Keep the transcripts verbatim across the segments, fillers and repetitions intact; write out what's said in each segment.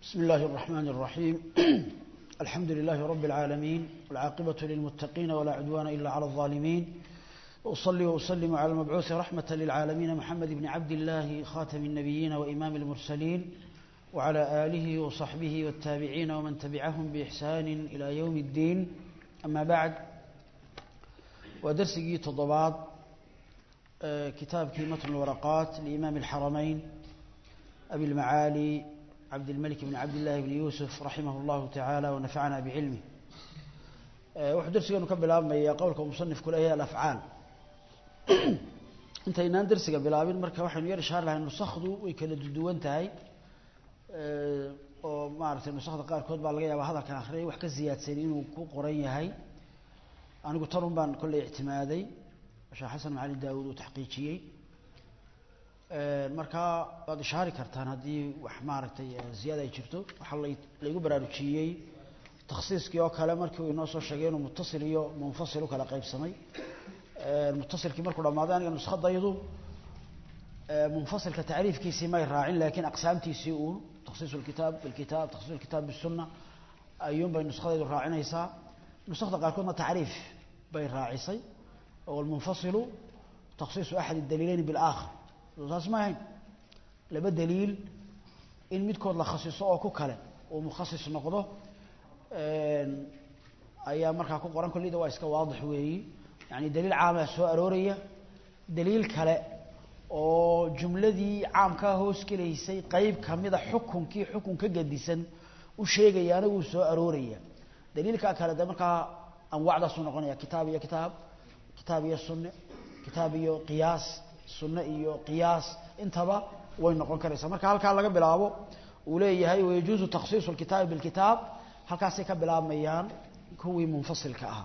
بسم الله الرحمن الرحيم الحمد لله رب العالمين والعاقبة للمتقين ولا عدوان إلا على الظالمين وأصلي وأسلم على المبعوث رحمة للعالمين محمد بن عبد الله خاتم النبيين وإمام المرسلين وعلى آله وصحبه والتابعين ومن تبعهم بإحسان إلى يوم الدين. أما بعد، ودرسي تضباط كتاب متن الورقات لإمام الحرمين أبي المعالي عبد الملك بن عبد الله بن يوسف رحمه الله تعالى ونفعنا بعلمه. وحد درسي نكمل أمي قولكم مصنف كل أيها الأفعال. أنت إن درسي بلابين مركب واحد يرش هذا إنه صخده ويكل دوان تاعي وما أعرف إنه صخده قال كود بالغية وهذا كان آخره وحكي زيادة سنين وقرية هاي. أنا قلت لهم بان كل اعتمادي عشان حسن معالي داود وتحقيقي. marka waad ishaari kartaan hadii wax maaragtay ziyada ay jirto waxa la igu baraarujiyay takhsiiskii oo kale markii uu inoo soo sheegay inuu muttasil iyo munfasil kala qaybsamay. ee muttasilkii markuu dhamaado aniga nuskhadaydu ee munfasilka taariifkiisii ma raacin laakiin aqsaamtiisii uu takhsiisul kitaab bil kitaab takhsiisul kitaab bis sunnah ayuun bay nuskhadaydu raacinaysaa. nuskhada qaarkoodna taariif bay raacisay oo munfasilu takhsiisu ahad ad-dalilayn bil aakhar اسمعين لبا دليل ان ميدكود لا خصيصو او ku kale oo mukhasis noqdo een ayaa markaa ku qoran kulliida waa iska waadix weeyi yani daliil caam ah soo arooraya daliil kale oo jumladii caamka hoos galeysay qayb kamida xukunkii xukun ka gadisan u sheegayana uu soo arooraya daliilka kale da markaa aan wacda soo noqonaya kitaab iyo kitaab kitaab iyo sunna kitaab iyo qiyaas sunna iyo qiyaas intaba way noqon karaysaa. marka halka laga bilaabo uu leeyahay wayajuzu takhsiisul kitaab bil kitaab halkaas ay ka bilaabmayaan kuwii munfasilka ah.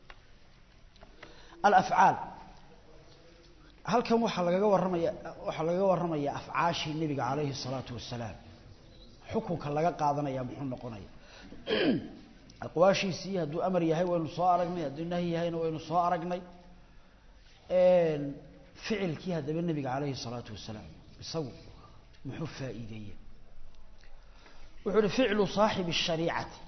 al af'aal halkan waxa laga waramaya waxa laga waramaya afcaashii nabiga kaleeyhi salaatu wassalaam xukunka laga qaadanaya muxuu noqonaya aqwaashiisi haduu amar yahay waynu soo aragnay haduu nahi yahayna waynu soo aragnay. een ficilkii hadaba nabiga kaleeyhi salaatu wassalaam isagu muxuu faa'iideeyay wuxuu ficlu saaxib ash-shariicati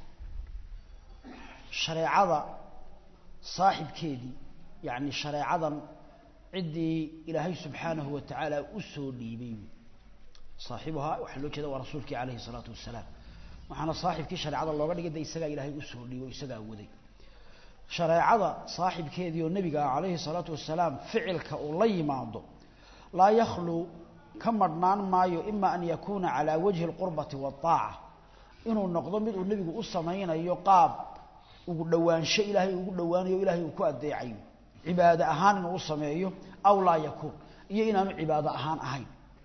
shariicada saaxibkeedii yani shariicadan cidii ilaahay subhanahu wa ta'ala u soo dhiibay saaxibaha waxa loo jeedaa waa rasuulkii kaleeyhi salaatu wassalaam waxana saaxibkii shariicada looga dhigay isaga ilaahay u soo dhiibay isaga waday shariicada saaxibkeedii oo nabiga kaleeyhi salaatu wassalaam ficilka uu la yimaado la yakhlu kamadnaan maayo imma an yakuna ala wajhi alqurbati wat-taa'a inuu noqdo mid uu nabigu u sameeynayo qaab ugu dhawaansho ilaahay ugu dhawaanayo ilaahay uu ku adeecayo cibaada ahaan inuu sameeyo aw la yakun iyo inaanu cibaada ahaan ahayn.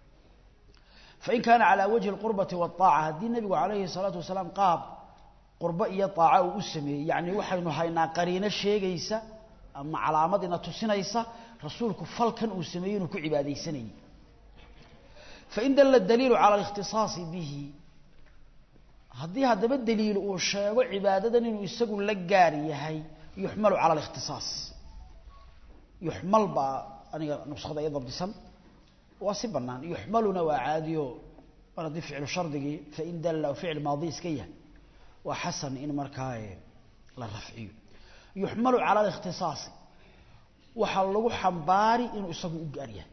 fa in kana ala wajhi alqurbati wat-taa'a hadii nabigu kaleeyhi salaatu wassalaam qaab qurba iyo taaca uu sameeyay yani waxaynu haynaa qariino sheegaysa ama calaamad ina tusinaysa rasuulku falkan uu sameeyay inuu ku cibaadeysanay. fa in dalla daliilu ala al-ikhtisaas bihi hadii hadaba daliil uu sheego cibaadadan inuu isagu la gaar yahay yuhmalu ala al-ikhtisaas yuhmal ba aniga nuskhada ay dabdisan waa si banaan yuhmaluna wa aadiyo waradi ficil shardigi fa in dalla fi'l maadi iskaya وحسن إن مركاي للرفعي يحمل على الاختصاص وحلو حنباري إنه يسوي أجاريه.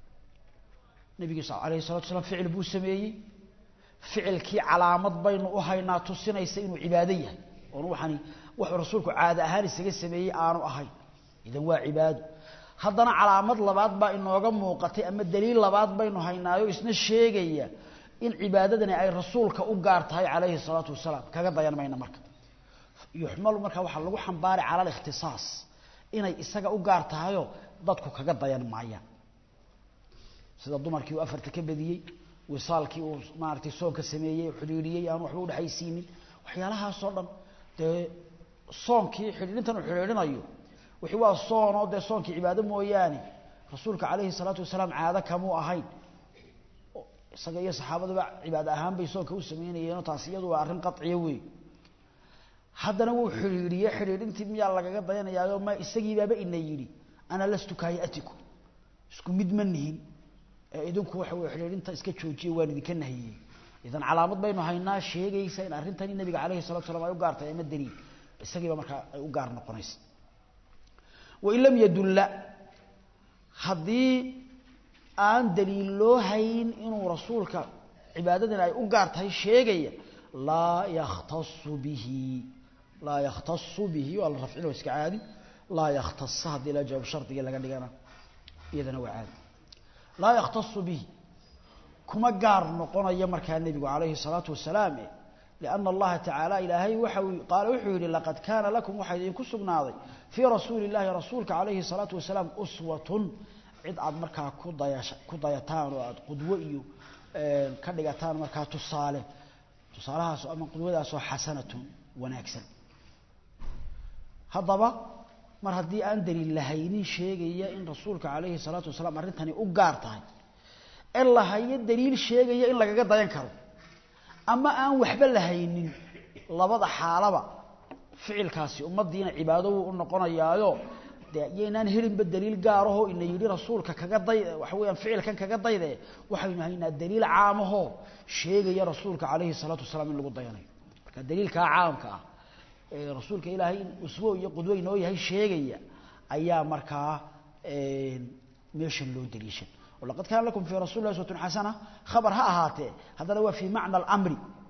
النبي صلى الله عليه وسلم فعل بو سمي فعل كي علامات بين أهينا تصينا يسينو عبادية وروحني وحرسولك عادة أهالي سجى سمي آنو أهي إذا هو عباد هذانا علامات لبعض بينه وجم موقتي أما الدليل لبعض بينه هينا يسن الشيء in cibaadadani ay rasuulka u gaartahay kaleeyhi salaatu wassalaam kaga dayan mayna marka yuhmalu marka waxa lagu xambaari cala al-ikhtisaas inay isaga u gaartahayo dadku kaga dayan maayaan sida dumarkii uu afarta ka badiyay wisaalkii uu maartay soonka sameeyay xiriiriyay aan waxba u dhaxaysiinin waxyaalahaas oo dhan ee soonkii xiriirintan uu xiriirinayo wixii waa soon oo de soonkii cibaado mooyaane rasuulka kaleeyhi salaatu wassalaam caada kamu ahayn isaga iyo saxaabadu cibaada ahaan bay soo ka u sameeyeen taas iyadu waa arrin qadciye weey haddana wuu xiriiriyay xiriirintii miyaa lagaga dayanayaayo ma isagii baaba ina yiri ana lastu kaayatiku isku mid manihin ee idinku waxa way xiriirinta iska joojiyay waan idinka nahiyay idan calaamad baynu haynaa sheegaysa in arintani nabiga kaleey salaatu salaam ay u gaartay ama daliil isagiiba marka ay u gaar noqonaysa wa illam yadulla hadii aan daliil loo hayn inuu rasuulka cibaadadan ay u gaartay sheegaya la yakhtassu bihi la yakhtassu bihi wal raf'u iska caadi la yakhtass hadii la jawaab shartiga laga dhigana iyadana waa caadi la yakhtassu bihi كما قار نقونا يمركا النبي عليه الصلاة والسلام لأن الله تعالى إلهي وحوي قال وحوي لقد كان لكم وحيد يكسب ناضي في رسول الله رسولك عليه الصلاة والسلام أسوة عد عد مركا كضيتان وعد قدوئي كدقتان مركا تصالح تصالحها سؤال من قدوئها سؤال حسنة ونكسا هذا مر هدي أندري اللهيني شيء إن رسولك عليه الصلاة والسلام أرنتني أقارتها إلا هي الدليل شيء إن لقى ضيان كرو أما أن وحب لهينين لبض حالبا فعل كاسي أمد دين عباده ونقنا يايو ينان هرم بالدليل قاره إن يري رسولك كقضي وحويا فعل كان كقضي ذا وحويا هنا الدليل عامه شيء يا رسولك عليه الصلاة والسلام اللي قد ضيانه كالدليل كعام كا رسولك إلهي أسبوع يقدوي نوي هاي شيء أيام مركا ميشن لو دليشن ولقد كان لكم في رسول الله أسوة حسنة خبر هاته هذا هو في معنى الأمر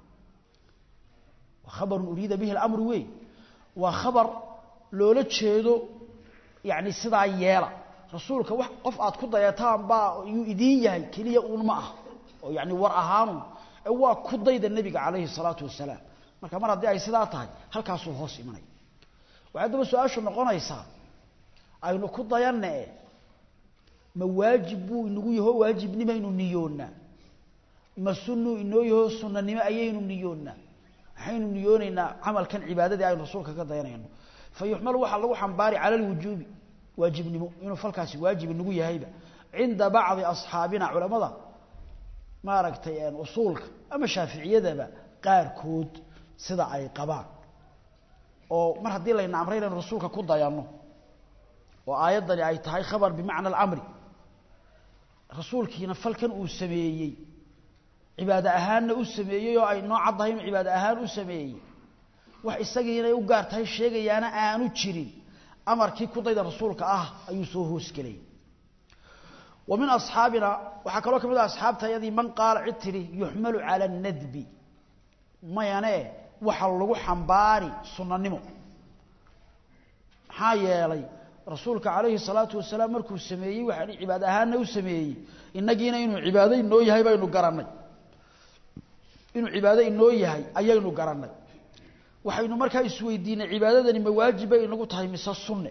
وخبر أريد به الأمر وي وخبر لولا تشهدوا يعني صدع يالا رسولك وقف عاد كده يتام با يدين يهي كلية أولماء يعني ورأهانه هو كده يد النبي عليه الصلاة والسلام ما كمان ردي أي صدع تاي هل كاسو هوس إيماني وعندما سؤال شو نقول يسار أي نكده ينأ ما واجب إنه هو واجب نما إنه نيونا ما سنة إنه هو سنة نما أيه نيونا حين نيونا عمل كان عبادة أي رسول كذا يعني فيحمل واحد الله حنباري على الوجوب واجب نما إنه فالكاس واجب إنه يهيبه عند بعض أصحابنا علماء ما ركتيان أصولك أما شافعية ذا قار كود صدع أي قبار أو مرة دي لنا أمرين الرسول كذا يعني وآيات أي تهاي خبر بمعنى الأمر رسولك ينفل كان أسميي عبادة أهان أسميي أي نوع عضهم عبادة أهان أسميي وحسجينا يوجارت هاي الشيء يعني أنا تشرين أمر كي كضيد رسولك آه أيسوه سكلي ومن أصحابنا وحكوا من أصحاب تيذي من قال عتري يحمل على الندب ما يعني وحلو حنباري سننمو حيالي رسولك عليه الصلاة والسلام مركو السميي وحني عبادة هانا وسميي إنجينا إنه عبادة إنه يهي بينه قرني إنه عبادة إنه يهي أينه قرني وحينه مركا يسوي الدين عبادة إنه واجبة إنه قطعي مسا السنة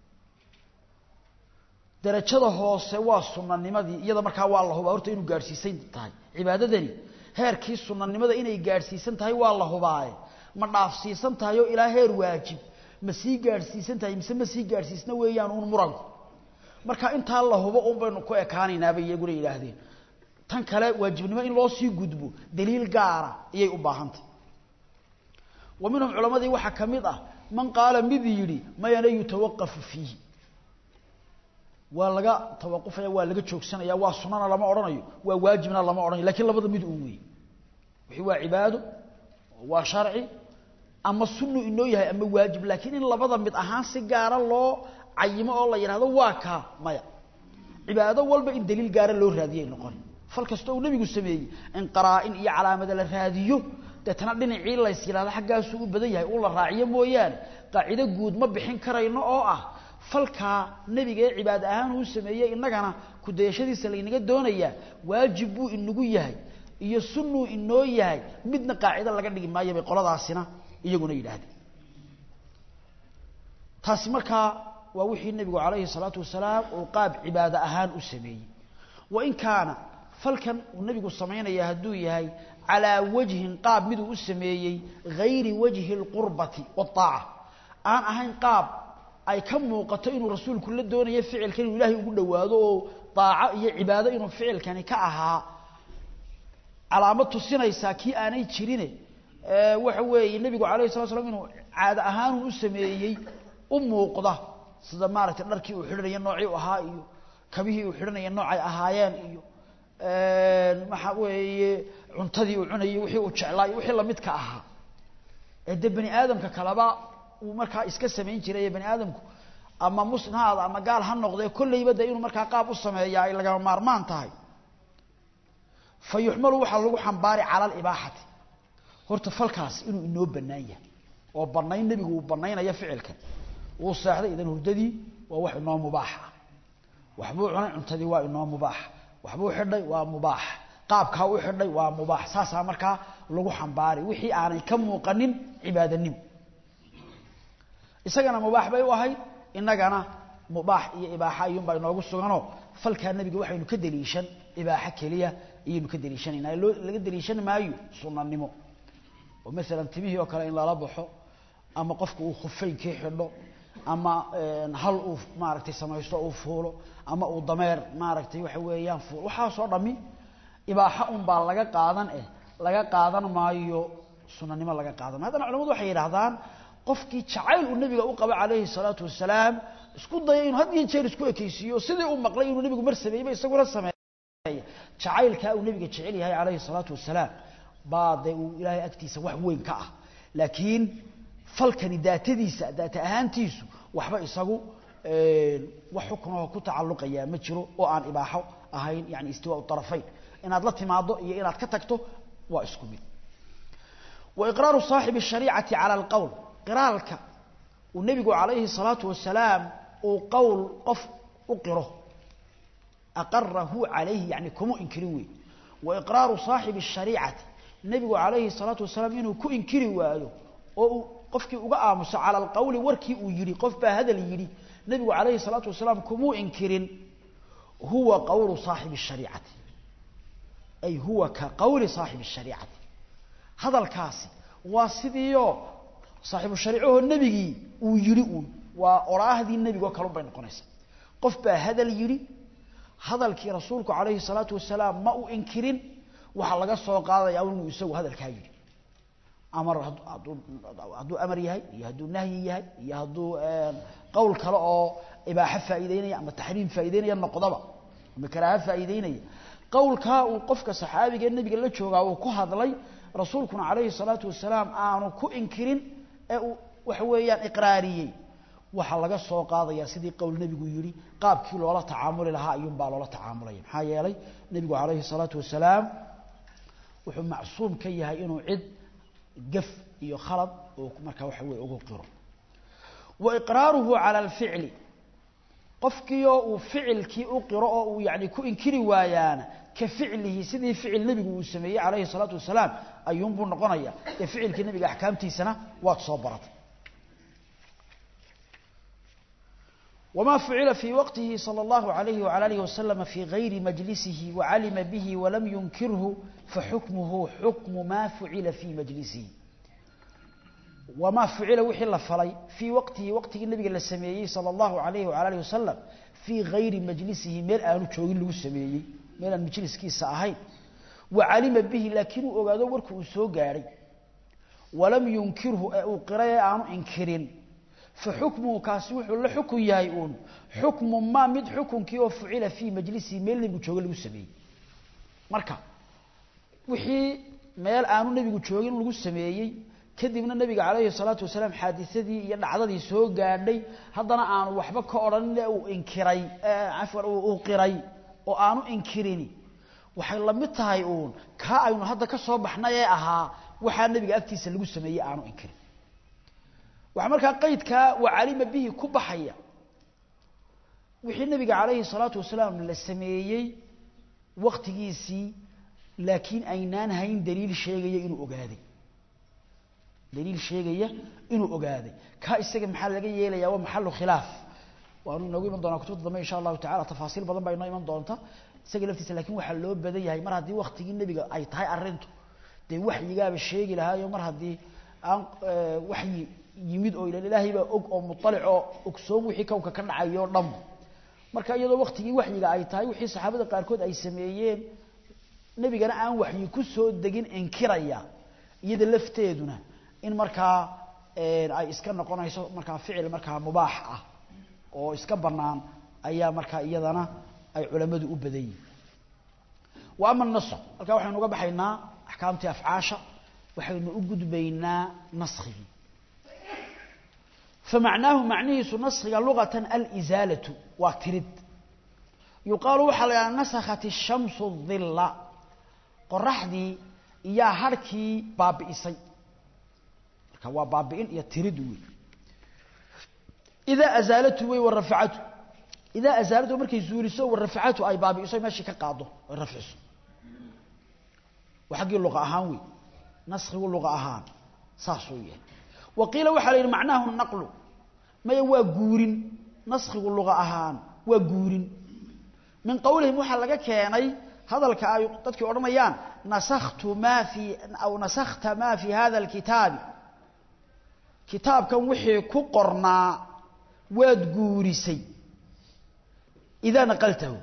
درجة هو سوا السنة النمذي يدا مركا والله بأورت إنه قارسي سنت تاي عبادة دني هير كي السنة النمذي إنه قارسي سنت هاي والله باي مرنافسي سنت هاي إلى هير واجب مسii gaarsiisantahay mise masii gaarsiisna weeyaan uun muran marka inta Allah hubo uun baynu ku ekaanaynaa bay iyagu ilaahdeen tan kale waajibnimo in loo sii gudbo daliil gaara ayay u baahantay ومنهم علماء waxa kamid ah man qaala mid yiri ma yana yutawaqafu fihi waa laga tawaqufaya waa laga joogsanaya waa sunana lama oranayo waa waajibna lama oranayo laakiin labada mid uu weey wixii waa cibaado waa sharci أما السنة إنه يهي أما واجب لكن إن لبضا مد أهان سيقارا الله عيما الله يرهده واكا مايا عبادة والبا إن دليل قارا له الراديين نقول فالكستو نبي قسمي إن قرائن إيا علامة الراديو تتنقلن عيل الله يسير هذا حقا سوء بديه يقول الله راعيا مويان قاعدة قود مبحين كراينو أوه فالكا نبي عبادة أهان هو سميه إنك أنا كده يشدي سلينك دونيا واجبو إنه يهي إيا السنة إنه يهي مدنا قاعدة لك أنك ما يبي قرد عصنا iyaguna yiraahdeen taasi marka waa wixii nabigu kaleey salaatu wasalaam oo qaab cibaada ahaan u sameeyay wa in kaana falkan uu nabigu sameeynaya haduu yahay ala wajhin qaab mid uu sameeyay غير وجه القربة والطاعة aan ahayn qaab ay ka muuqato inuu rasuulku la doonayo ficilkan ilaahay ugu dhawaado oo taaca iyo cibaado inuu ficilkan ka ahaa calaamad tusinaysa ki aanay jirine waxa weeye nabigu kaleey salaatu wasalaam inuu caada ahaan u sameeyay u muuqda sida maaragtay dharkii uu xidhanay noocii uu ahaa iyo kabihii uu xidhanay noocay ahaayeen iyo ee waxa weeye cuntadii uu cunayay wixii uu jeclaa wixii la mid ka ahaa ee bani aadamka kalaba uu markaa iska sameyn jiray bani aadamku ama muslim ha ama gaal ha noqday kullayba da inuu markaa qaab u sameeyaa ay laga maarmaan tahay fayuhmalu waxa lagu xambaari cala al-ibaahati horta falkaas inuu inoo banaan yahay oo banayn nabigu uu banaynaya ficilkan uu saaxday idan hurdadii waa wax inoo mubaax ah waxbuu cunay cuntadii waa inoo mubaax waxbuu xidhay waa mubaax qaabka uu xidhay waa mubaax saasa markaa lagu xambaari wixii aanay ka muuqanin ibaadanimo isagana mubaax bay u ahayd inagana mubaax iyo ibaaxa ayuun baa inoogu suganoo falka nabiga waxaynu ka daliishan ibaaxa kaliya iyo ka daliishanayna laga daliishan maayo sunnanimo oo mesela timihi oo kale in la baxo ama qofku uu khufaynkii xidho ama hal uu maaragtay samaysto uu fuulo ama uu dameer maaragtay waxa weeyaan fuulo waxa soo dhami ibaaxa un baa laga qaadan eh laga qaadan maayo sunnanimo laga qaadan hadana culimadu waxay yiraahdaan qofkii jacayl uu nabiga u qaba calayhi salaatu wasalaam isku dayay inuu had iyo jeer isku ekaysiyo sidii uu maqlay inuu nabigu mar sameeyay isaguna sameeyay jacaylka uu nabiga jecel yahay calayhi salaatu wasalaam baad uu ilaahay agtiisa wax weyn ka ah laakiin falkani daatadiisa daata ahaantiisu waxba isagu ee wax xukumo ku tacalluqaya ma jiro oo aan ibaaxo ahayn yaani istiwa tarafayn inaad la timaado iyo inaad ka tagto waa isku mid wa iqraaru saahibi shariicati ala alqawl qiraalka uu nabigu calayhi salaatu wasalaam uu qawl qof u qiro aqarrahu calayhi yani kuma inkirin wey wa iqraaru saahibi shariicati nabigu calayhi salaatu wasalaam inuu ku inkiri waayo oo qofkii uga aamuso ala alqawl warkii uu yiri qof baa hadal yiri nabigu calayhi salaatu wasalaam kuma inkirin huwa qawlu saahibi shariicati ay huwa ka qawli saahibi shariicati hadalkaasi waa sidiyo saahibu shariicahu nabigi uu yiri uu waa oraahdii nabiga kale bay noqonaysaa qof baa hadal yiri hadalkii rasuulku calayhi salaatu wasalaam ma uu inkirin waxa laga soo qaadayaa inuu isagu hadalka yiri amar hadu amar yahay iyo hadu nahyi yahay iyo hadu qowl kale oo ibaaha faa'iideynaya ama tahriim faa'iideynaya noqdaba ama karaaha faa'iideynaya qowlka uu qofka saxaabiga nabiga la joogaa uu ku hadlay rasuulkuna calayhi salaatu wasalaam aanu ku inkirin ee waxa weeyaan iqraariyay waxa laga soo qaadaya sidii qowl nabigu yiri qaabkii loola tacaamuli lahaa ayuun baa loola tacaamulay maxaa yeelay nabigu calayhi salaatu wasalaam wuxuu macsuum ka yahay inuu cid gaf iyo khalad oo marka waxa weey ugu qiro wa iqraaruhu ala al-fi'li qofkiyo uu ficilkii u qiro oo uu yaani ku inkiri waayana ka ficlihi sidii ficil nabigu uu sameeyay calayhi salaatu wasalaam ayuun buu noqonaya ee ficilkii nabiga ahkaamtiisana waad soo baratay وما فعل في وقته صلى الله عليه وعلى اله وسلم في غير مجلسه وعلم به ولم ينكره فحكمه حكم ما فعل في مجلسه وما فعل وحي لفلي في وقته وقت النبي اللي سميه صلى الله عليه وعلى اله وسلم في غير مجلسه ميل aanu joogin lagu sameeyay meel aan majliskiisa ahayn وعلم به لكن ogaado warku uu soo gaaray ولم ينكره او قرأ aanu inkirin فحكمه كاسوح ولا حكم يايون حكم ما مد حكم كيو فعل في مجلسي ميل نبي جوغ لو سمي marka wixii meel aanu nabigu joogin lagu sameeyay kadibna nabiga calayhi salaatu wasalaam xadiisadii iyo dhacdadii soo gaadhay haddana aanu waxba ka oran uu inkiray afar uu qiray oo aanu inkirini waxay la mid tahay uun ka aynu hadda ka soo baxnay ee ahaa waxa nabiga agtiisa lagu sameeyay aanu inkirin waxa marka qaydka wacalima bihi ku baxaya wixii nabiga calayhi salaatu wasalaam la sameeyay waqtigiisii laakiin aynaan hayn daliil sheegaya inuu ogaaday daliil sheegaya inuu ogaaday ka isaga maxaa laga yeelayaa waa maxallu khilaaf waanu noogu iman doonaa kutubta dambe insha Allah ta'ala tafaasiil badan bay noo iman doonta isaga laftiisa laakiin waxa loo badan yahay mar hadii waqtigii nabiga ay tahay arintu de waxyigaaba sheegi lahaa mar hadii aan waxyi yimid oo ilaahay baa og oo mutalic oo ogsoon wixii kawka ka dhacayo dham marka iyadoo waqtigii waxyiga ay tahay wixii saxaabada qaar kood ay sameeyeen nabigana aan waxyi ku soo dagin inkiraya iyada lafteeduna in marka ee ay iska noqonayso marka ficil marka mubaax ah oo iska banaan ayaa marka iyadana ay culimadu u badan yihiin wa ama an-nas marka waxaan uga baxaynaa أحكامتي أفعاشة وحين أجد بين نسخه فمعناه معنيه نسخ لغة الإزالة وترد يقال وحل نسخت الشمس الظل قرحدي يا هركي باب إسي كوا بابين يترد إذا أزالته ورفعته إذا أزالته مركي زوريسو ورفعته أي باب إسي ماشي كقاضه الرفعسو وحق اللغة أهانوي نسخ اللغة أهان صاصوية وقيل وحل معناه النقل ما هو جورين نسخ اللغة أهان وجورين من قولهم وحل كاني هذا الكاي تذكر أرميان نسخت ما في أو نسخت ما في هذا الكتاب كتاب كان وحي كقرنا وادجوريسي إذا نقلته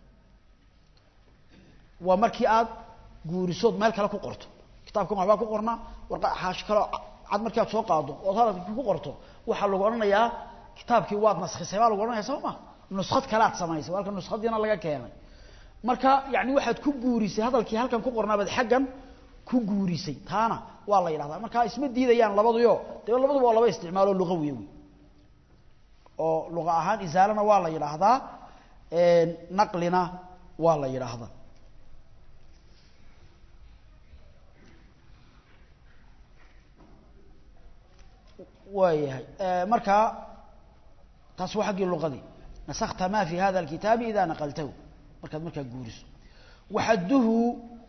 ومركي آد جوريسود مالك لا كقرته كتاب كان وحبا كقرنا ورقة حاش كلا عاد مركي آد سوق عضو وصارت كقرته وحلو قرنا يا كتاب كي واد نسخ سيبال قرنا يا سوما نسخت كلات سمايس ولكن نسخت دينا لقى كياني marka yaani waxaad ku guurisay hadalkii halkan ku qornaa bad xagan ku guurisay taana waa la yiraahdaa marka isma diidayaan labaduyo tii labaduba waa laba isticmaalo luqawi oo luqa ahaan izaalana waa la yiraahdaa ee naqlina waa la yiraahdaa waayahay marka taas waa xaqii luqadii nasakhta ma fi hada alkitab idha naqaltahu markaad markaa guuriso waxaduhu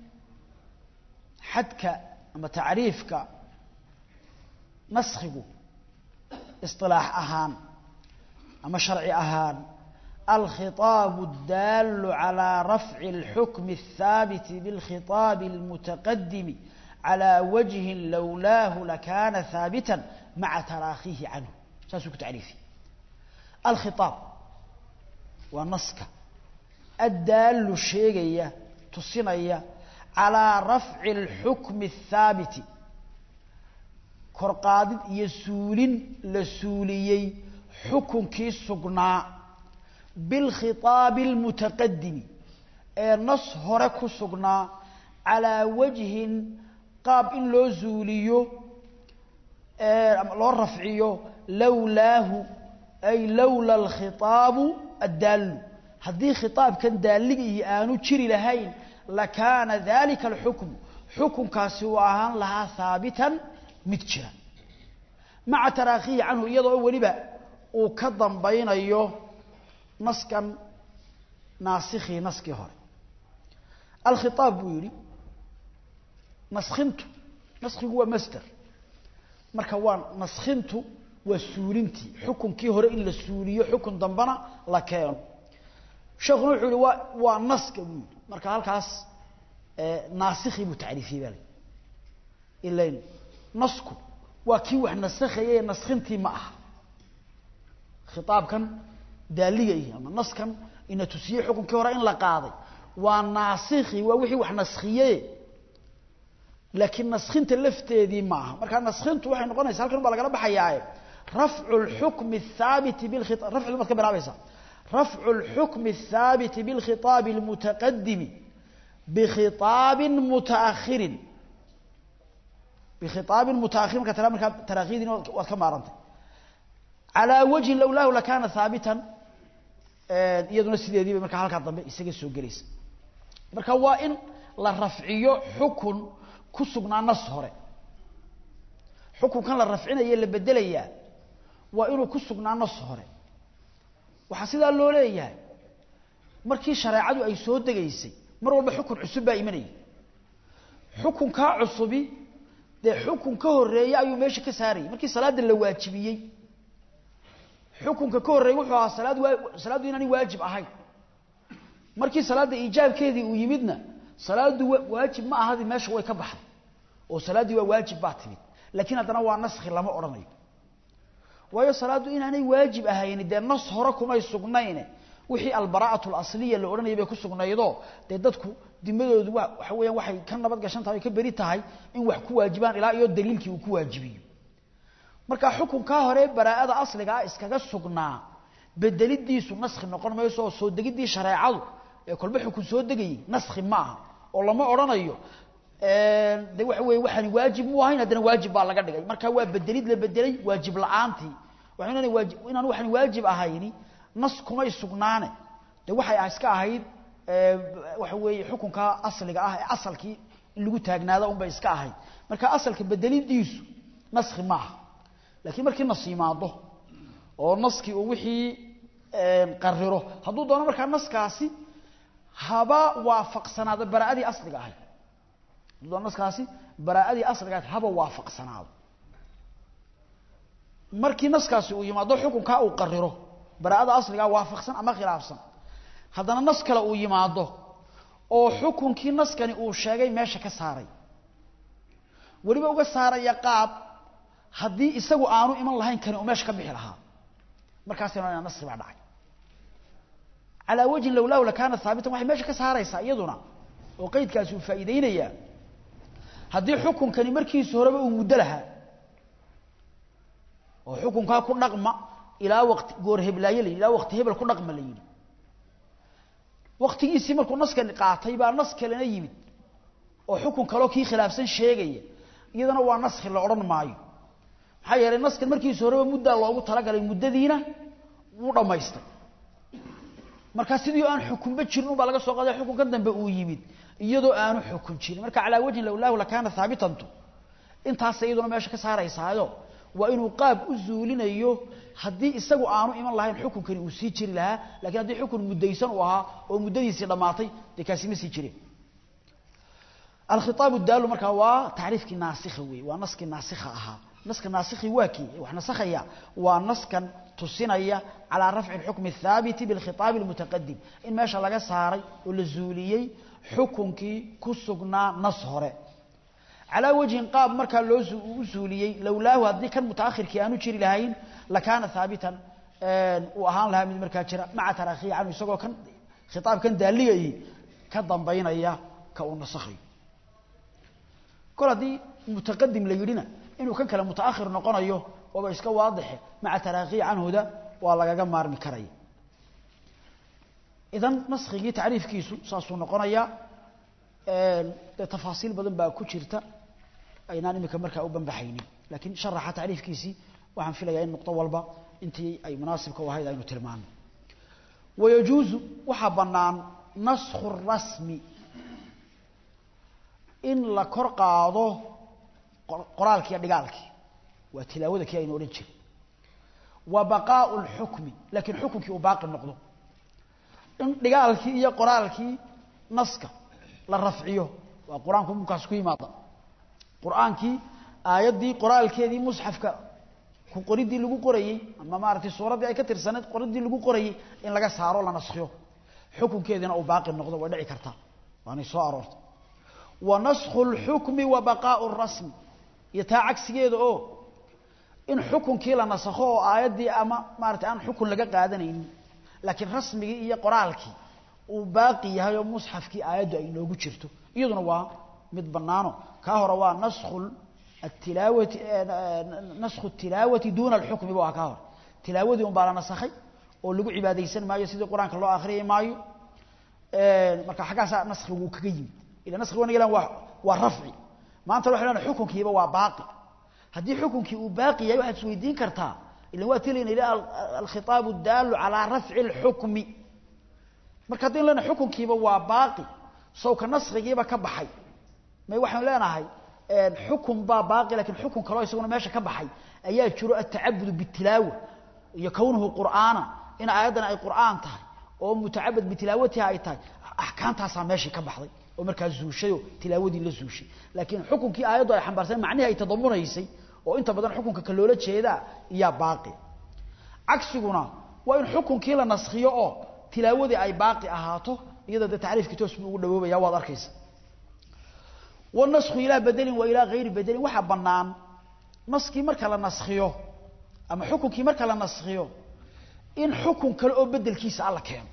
xadka ama tacriifka naskhigu istilaax ahaan ama sharci ahaan الخطاب الدال على رفع الحكم الثابت بالخطاب المتقدم على وجه لولاه لكان ثابتا مع تراخيه عنه ساسوك تعريفي الخطاب والنسك الدال الشيغية تصنية على رفع الحكم الثابت كرقاد يسول لسوليي حكم كي سقنا بالخطاب المتقدم النص هرك سقنا على وجه قاب إن لو زوليو لو رفعيو لولاه أي لولا الخطاب الدال هذه خطاب كان دالي آنو تشري لهين لكان ذلك الحكم حكم كاسواهان لها ثابتا متشرا مع تراخيه عنه يضع ولبا وكضم بين أيوه نسكا ناسخي نسكي هوري الخطاب يوري نسخنته نسخي هو مصدر marka waan naskhintu wa suulinti xukunkii hore in la suuliyo xukun dambana la keeno sheekhu wuxuu yiri waa waa naska marka halkaas ee naasikhi bu taariifii bal ilayn nasku waa kii wax nasakhaye naskhintii ma aha khitaabkan daaligay ama naskan in tusiyo xukunkii hore in la qaaday waa naasikhi waa wixii wax naskhiye لكن نسخنت لفتيدي معها marka نسخنtu waxay noqonaysaa halkan baa laga baxayaa رفع الحكم الثابت بالخطاب رفع المذكر بالعبيسة رفع الحكم الثابت بالخطاب المتقدم بخطاب متأخر بخطاب متأخر كلام تراخيد وكما رنت على وجه لولاه لكان ثابتا يدنا سيدي marka halka dambe isaga soo galaysa marka waa in la rafciyo xukun كسبنا نص هره حكم كان الرفعنا يلا بدليا وإنه كسبنا نص هره وحسيد الله ليه مركي شريعته أي سود دقيسي مر والله حكم عصبة إيماني حكم كعصبي ده حكم كهرية أيو ماشي كساري مركي صلاة اللواجبية حكم كهرية وحوا صلاة و... صلاة ديناني واجب أهاي مركي صلاة إيجاب كذي ويمدنا صلاة واجب ما هذه ماشي هو كبحر وصلاة واجب باطمي لكن هذا نوع نسخ لما أرمي وهي صلاة إن أنا واجب أهين ده النص هركم أي سجنين وحي البراءة الأصلية اللي أرمي بيكون سجنيضا ده دتكو دمدو دوا حويا وحي كان نبض عشان تاي كبريتها هاي إن وحكوا واجبان إلى يود دليل كي وكوا واجبين مركا حكم كهرب براءة أصل جا إسكاج سجنا بالدليل دي سو نسخ نقول ما يسوى سود دي شرائعه كل بحكم سود دقي نسخ معها والله ما أرانيه de waxa weeye waxaan waajib mu ahayn hadana waajib baa laga dhigay marka waa bedelid la bedelay waajib la'aantii waxaan waajib inaan waxaan waajib ahayni nas kuma sugnaane de waxay iska ahayd waxa weeye xukunka asliga ah ee asalkii in lagu taagnaado un bay iska ahayd marka asalka bedelidiisu naskhi ma aha laakiin markii nasiimaado oo naski uu wixii qarriro haduu doono marka naskaasi haba waafaqsanaado baraa'adii asliga ahayd haduu naskaasi baraa'adii asliga ahayd haba waafaqsanaado markii naskaasi uu yimaado xukunka uu qarriro baraa'ada asliga waafaqsan ama khilaafsan hadana nas kale uu yimaado oo xukunkii naskani uu sheegay meesha ka saaray waliba uga saaraya qaab hadii isagu aanu iman lahayn kan uu meesha ka bixi lahaa markaas inuu nas baa dhacay ala wajin law law kana thaabitan waxa meesha ka saaraysa iyaduna oo qaydkaas uu faa'iideynaya hadii xukunkani markiisa horeba uu muddo lahaa oo xukunka ku dhaqma ilaa waqti goor heblaayay ilaa waqti hebel ku dhaqma la yiri waqtigiisii markuu naskani qaatay baa nas kalena yimid oo xukun kale oo kii khilaafsan sheegaya iyadana waa naskhi la oran maayo maxay yeelay naskan markiisa horeba muddo loogu talagalay muddadiina uu dhameystay marka sidii aan xukunba jirin baa laga soo qaaday xukunka dambe uu yimid iyadoo aanu xukun jirin marka ala wajin law laahu la kana thaabitantu intaas iyaduna meesha ka saaraysaayo waa inuu qaab u zuulinayo hadii isagu aanu iman lahayn xukunkani uu sii jiri lahaa laakiin hadii xukun muddaysan uu ahaa oo muddadiisii dhamaatay dikaasi ma sii jireen الخطاب الدال marka waa taariifki naasikh weey waa naski naasikh aha naska naasikhi waa ki wax nasakhaya waa naskan tusinaya ala raf'i al-hukm al-thabit bil khitab al-mutaqaddim in meesha laga saaray oo la zuuliyay xukunkii ku sugnaa nas hore ala wajhin qaab marka loo zuuliyay lawlaahu hadii kan mutaakhirkii aanu jiri lahayn la kana thabitan oo ahaan lahaa mid marka jira maca tarakhi aanu isagoo kan khitaabkan daaliyay ka dambaynaya ka uu nasakhay كل هذه متقدم ليرينا إنه كان كلام متأخر نقنيه وبيسك واضح مع تراخي عنه ده والله جمار مكري إذا نسخ جي تعريف كيسو ساسو نقنيه تفاصيل بدن بقى كشرته أي ناني مكمرك أو بنبحيني لكن شرح تعريف كيسي وعن في لجين نقطة والبا أنت أي مناسب كوهاي إنه تلمان ويجوز وحبنا نسخ الرسمي in la kor qaado qoraalkii iyo dhigaalkii waa tilaawada kii ay oran jireen wa baqaa'u al-hukmi laakin xukunkii uu baaqi noqdo in dhigaalkii iyo qoraalkii naska la rafciyo waa quraanku mukaas ku yimaada quraankii aayadii qoraalkeedii mushafka ku qoridii lagu qorayay ama maartay suuradii ay ka tirsaneed qoridii lagu qorayay in laga saaro la naskhiyo xukunkeedina uu baaqi noqdo way dhici kartaa waana soo aroortay ونسخ الحكم وبقاء الرسم يتاعكس كده او ان حكم كيلا نسخو ايدي اما مارتي ان حكم لغا قادنين لكن رسمي iyo qoraalki uu baaqi yahay oo mushafki aayadu ay noogu jirto iyaduna waa mid banaano ka hore waa naskhul at-tilawati naskhul tilawati duna al-hukm waa ka hore tilawadi um baa nasakhay oo lagu cibaadeysan maayo sidii quraanka loo akhriyo maayo ee marka xagaas naskhigu kaga yimid إلى نسخ وانا قلنا ورفعي ما أنت لو حلنا حكم كيبا وباقي هدي حكم كي وباقي يا واحد سويدين كرتا اللي هو تلين إلى الخطاب الدال على رفع الحكم مركزين لنا حكم كيبا وباقي سوك نسخ كيبا كبحي ما يوحنا لنا هاي الحكم با باقي لكن حكم كلا يسوون ماشي كبحي أيها شروع التعبد بالتلاوة يكونه قرآنا إن أيضا أي قرآن تاي أو متعبد بتلاوتها أي تاي أحكام تاسع ماشي كبحي ومركز زوشيو تلاودي لزوشي لكن حكمكي ايضا ay xambaarsan macnaheedu ay tadammunaysay oo inta badan xukunka ka loola jeeda iyo baaqi aksiguna waa in xukunkii la naskhiyo oo tilaawadi ay baaqi ahaato iyada taariifki toos ugu dhawoobaya waad arkaysa والنسخ الى بدل والى غير بدل waxa banaan naski marka la naskhiyo ama xukunkii marka la naskhiyo in xukun kale oo bedelkiisa alla keeno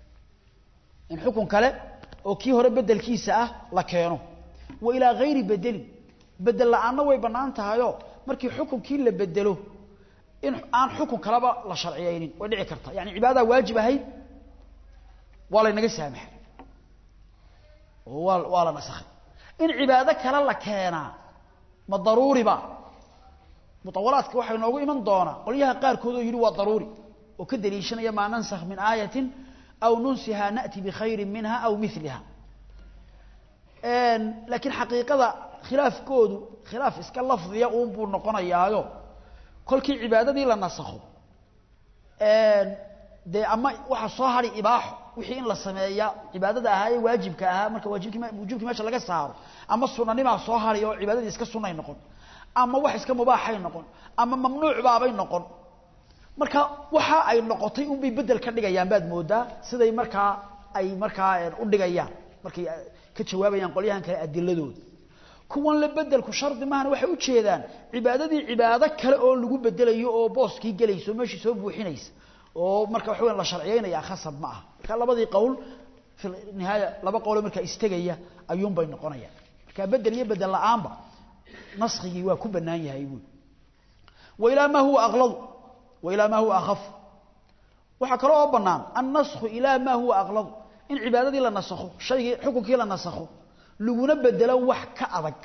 in xukun kale oo kii hore bedelkiisa ah la keeno wa ila ghayri badal badal la'aana way banaan tahayo markii xukunkii la bedelo in aan xukun kalaba la sharciyeynin way dhici kartaa yaani cibaada waajib ahay wala inaga saamax wala wala nasakh in cibaado kale la keena ma daruuri ba mutawalaadka waxa inoogu iman doona qoliyaha qaar kood oo yiri waa daruuri oo ka daliishanaya ma nansakh min ayatin aw nunsiha nati bi khayrin minha aw mithlaha een laakiin xaqiiqada khilaafkoodu khilaaf iska lafdiya oo buu noqonayaayo kolkii cibaadadii la nasakho een de ama waxa soo hari ibaax wixii in la sameeyaa cibaadada ahaa waajibka ahaa marka waajibkii waajibkii meesha laga saaro ama sunanima soo hari oo cibaadadii iska sunnay noqon ama wax iska mubaaxay noqon ama mamnuuc baabay noqon marka waxa ay noqotay un bay bedel ka dhigayaan baad moodaa siday marka ay marka u dhigayaan markay ka jawaabayaan qoliyahan kale adiladooda kuwan la bedelku shardi maahan waxay u jeedaan cibaadadii cibaado kale oo lagu bedelayo oo booskii galayso meeshii soo buuxinaysa oo marka wax weyn la sharciyeynaya khasab ma aha marka labadii qowl fi nihaaya laba qowl marka istagaya ayuun bay noqonayaan marka bedel iyo bedel la'aanba nasxigi waa ku banaan yahay buu wa ila ma huwa aghlad wa ila ma huwa akhaf waxa kale oo banaan an nasxu ila ma huwa aghlad in cibaadadii la nasakho shayga xukunkii la nasakho laguna bedelo wax ka adag